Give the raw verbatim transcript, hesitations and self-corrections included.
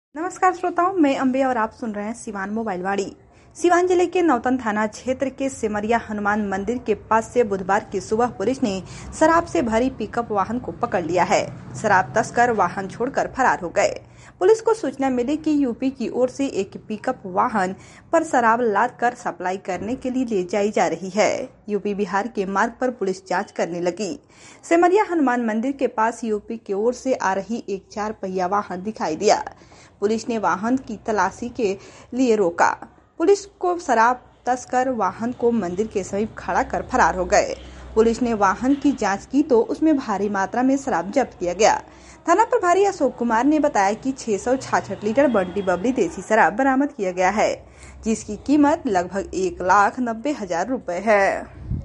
नमस्कार श्रोताओं, मैं अंबे और आप सुन रहे हैं सिवान मोबाइल वाणी। सिवान जिले के नौतन थाना क्षेत्र के सिमरिया हनुमान मंदिर के पास से बुधवार की सुबह पुलिस ने शराब से भरी पिकअप वाहन को पकड़ लिया है। शराब तस्कर वाहन छोड़कर फरार हो गए। पुलिस को सूचना मिली कि यूपी की ओर से एक पिकअप वाहन पर शराब लाद कर सप्लाई करने के लिए ले जाई जा रही है। यूपी बिहार के मार्ग पर पुलिस जांच करने लगी। सिमरिया हनुमान मंदिर के पास यूपी की ओर से आ रही एक चार पहिया वाहन दिखाई दिया। पुलिस ने वाहन की तलाशी के लिए रोका। पुलिस को शराब तस्कर वाहन को मंदिर के समीप खड़ा कर फरार हो गए। पुलिस ने वाहन की जांच की तो उसमें भारी मात्रा में शराब जब्त किया गया। थाना प्रभारी अशोक कुमार ने बताया कि छह सौ छियासठ लीटर बंटी बबली देसी शराब बरामद किया गया है, जिसकी कीमत लगभग एक लाख नब्बे हजार रुपए है।